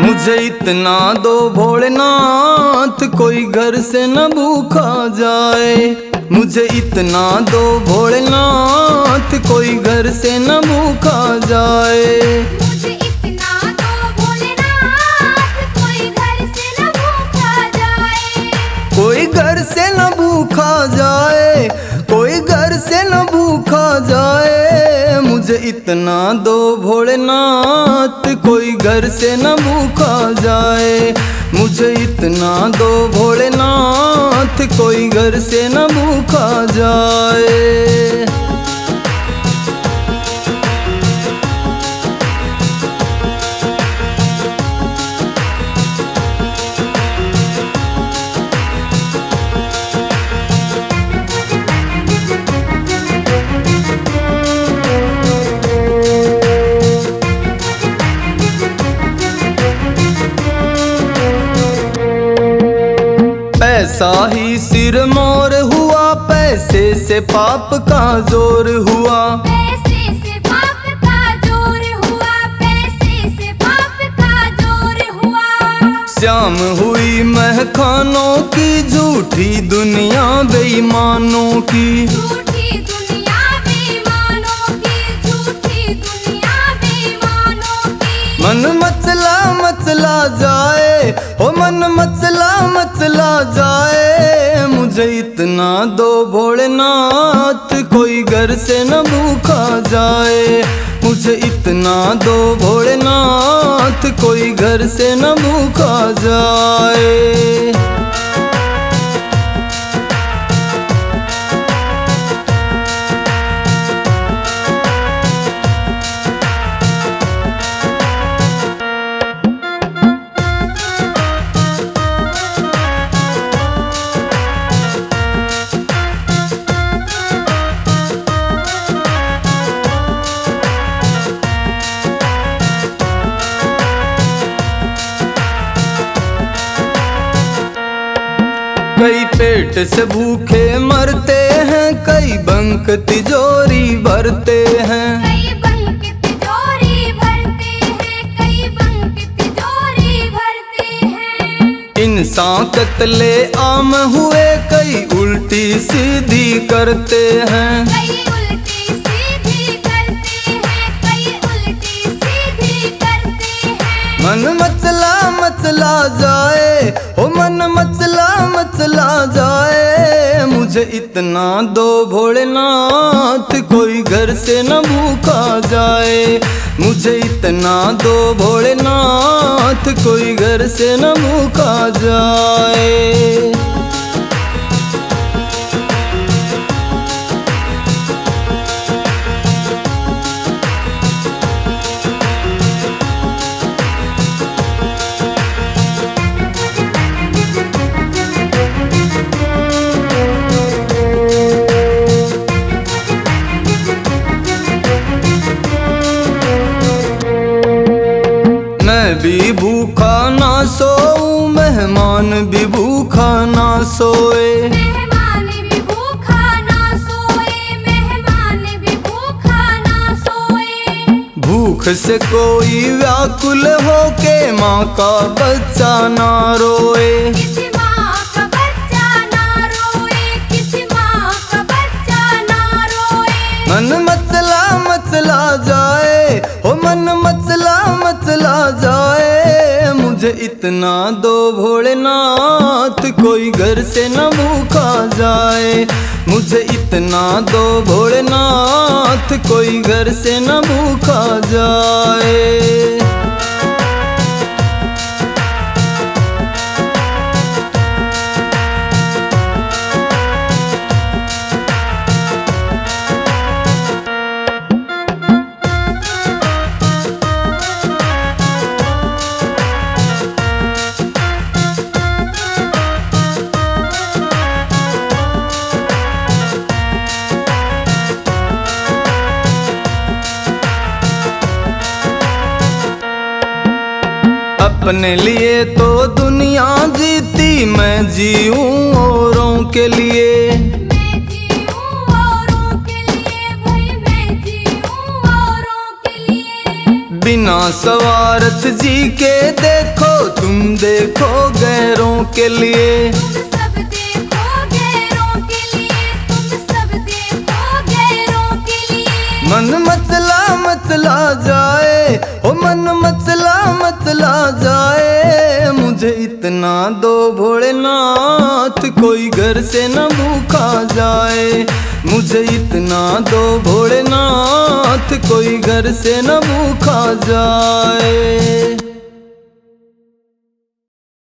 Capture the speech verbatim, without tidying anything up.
मुझे इतना दो भोलेनाथ, कोई घर से न भूखा जाए। मुझे इतना दो भोलेनाथ, कोई घर से न भूखा जाए। मुझे इतना दो भोलेनाथ, कोई घर से न भूखा जाए। कोई घर से न भूखा जाए, कोई घर से न भूखा जाए। मुझे इतना दो भोलेनाथ, कोई घर से न भूखा जाए। मुझे इतना दो भोलेनाथ, कोई घर से न भूखा जाए। पैसा ही सिर मोर हुआ, पैसे से पाप का जोर हुआ। पैसे से पाप का जोर हुआ, पैसे से पाप का जोर हुआ। श्याम हुई महखानों की, झूठी दुनिया बेईमानों की। झूठी दुनिया बेईमानों की, झूठी दुनिया बेईमानों की। मन मचला मचला जाए, ओ मन मचला मचला जाए। मुझे इतना दो भोलेनाथ, कोई घर से न भूखा जाए। मुझे इतना दो भोलेनाथ, कोई घर से न भूखा जाए। कई पेट से भूखे मरते हैं, कई बंक तिजोरी भरते हैं। कई बंक तिजोरी भरते हैं, कई बंक तिजोरी भरते हैं। इंसान कत्ले आम हुए, कई उल्टी सीधी करते हैं। कई उल्टी सीधी करते हैं, कई उल्टी सीधी करते हैं। मन मचला मचला जाए, ओ मन मचला मचला जाए। मुझे इतना दो भोलेनाथ, कोई घर से न भूखा जाए। मुझे इतना दो भोलेनाथ, कोई घर से न भूखा जाए। मैं भी भूखा ना सोऊं, मेहमान भी भूखा ना सोए। मेहमान भी भूखा ना सोए, मेहमान भी भूखा ना सोए। भूख से कोई व्याकुल हो के माँ का बच्चा ना रोए। किसी माँ का बच्चा ना रोए, किसी माँ का बच्चा ना रोए। मन मचला मचला जाए, ओ मन मचला मचला जाए। मुझे इतना दो भोलेनाथ, कोई घर से न भूखा जाए। मुझे इतना दो भोलेनाथ, कोई घर से न भूखा जाए। अपने लिए तो दुनिया जीती, मैं जीऊं औरों के लिए। मैं जीऊं औरों के लिए, भाई मैं जीऊं औरों के लिए। बिना स्वार्थ जी के देखो, तुम देखो गैरों के लिए। तुम सब देखो गैरों के लिए, तुम सब देखो गैरों के लिए। मन मचला मचला जाए, ओ मन मचला मचला जाए, मुझे इतना दो भोलेनाथ, कोई घर से न भूखा जाए। मुझे इतना दो भोलेनाथ, कोई घर से न भूखा जाए।